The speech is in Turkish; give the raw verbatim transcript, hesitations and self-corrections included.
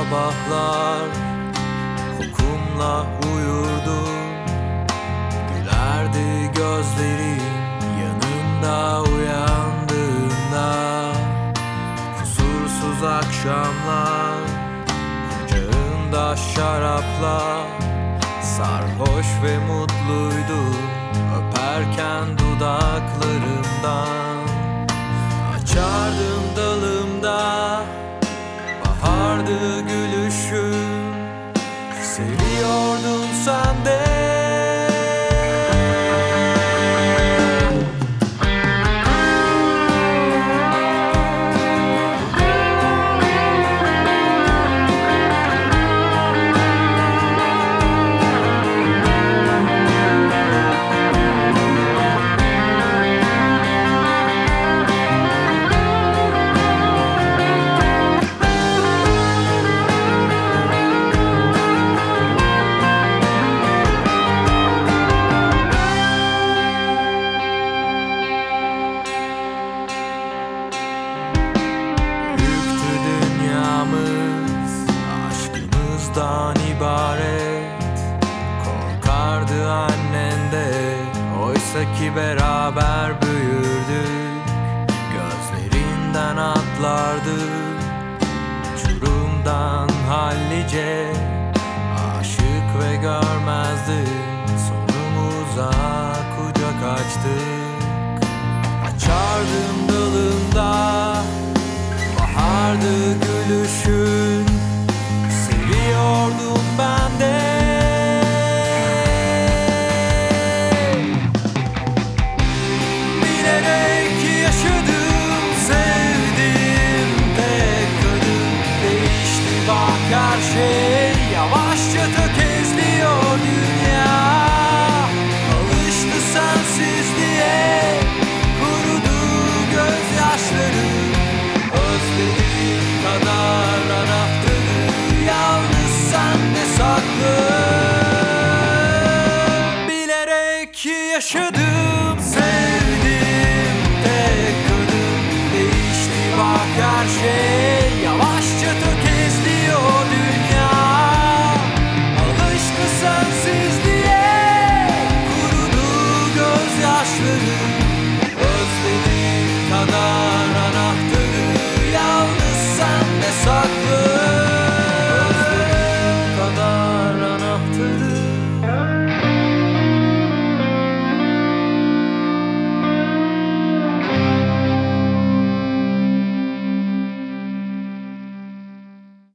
sabahlar kokumla uyurdum. Gülerdi gözlerin yanımda uyandığında. Kusursuz akşamlar kucağında şarapla, sarhoş ve mutluydum öperken dudaklarımdan. Açardım dalımda, bahardı gülüşün, seviyordun sen de. Aşkımızdan ibaret, korkardı annen de, oysa ki beraber büyürdük. Gözlerinden atlardık uçurumdan hallice, aşık ve görmezdik sonumuza kucak açtık. Açardım dalında, bahardı gülüşün, seviyordum ben de. Bilerek yaşadım, sevdim pek kadın. Değişti bak her şey, yavaşça tökezliyor dünya. Alıştı sensizliğe.